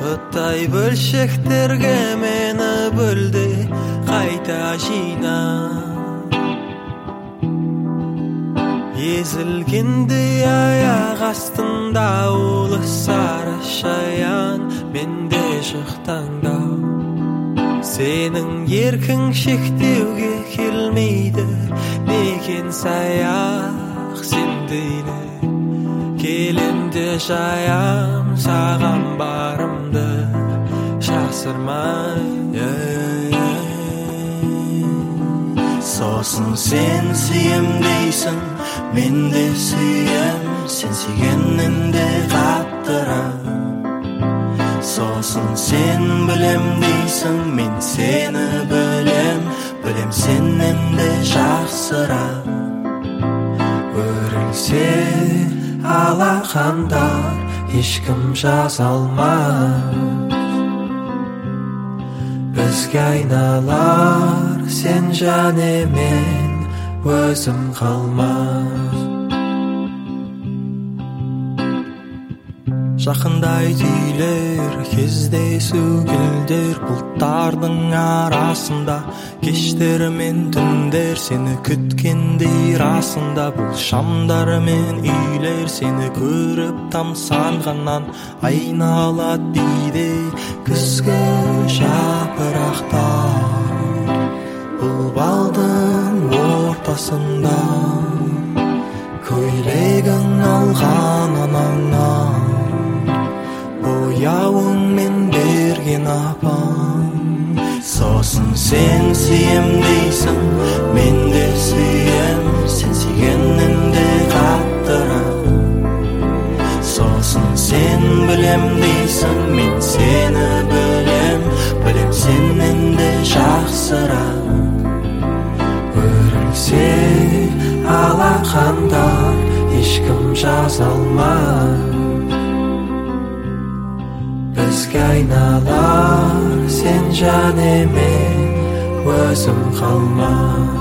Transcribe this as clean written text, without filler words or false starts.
Бұлыттай бөлшектерге мені бөлді қайта жина. Езілгенде аяқ астында улы сары шаян, менде шықтаңдау. Сенің еркің шектеуге келмейді, некен саяқ сендейлі. Келемде жаям саған барымды жасырмай. Сосын сен сүйем дейсің, мен де сүйем, сен сүйгенінде қаттырам. Сосын сен білем дейсің, мен сені білем, білем сенен де жақсырақ. Өрілсе алақандар ешкім жаза алмас. Бізге айналар сен және мен, өзім қалмас. Жақындай түйілер кездесу гүлдер бұлттардың арасында. Кештер мен түндер сені күткендей расында. Бұл шамдар мен үйлер сені көріп тамсанғаннан айналат дейді күзгі жапырақтар. Бұл балдың ортасында көйлегің алған анаңнан, бояуың мен берген апам. Сосын сен сүйем дейсің, мен де сүйем, сен сүйгенінде қаттырам. Сосын сен білем дейсің, мен сені білем, білем сенен де жақсырақ. Өрілсе алақандар ешкім жаза алмас. Бізге айналар сен және мен, өзім қалмас.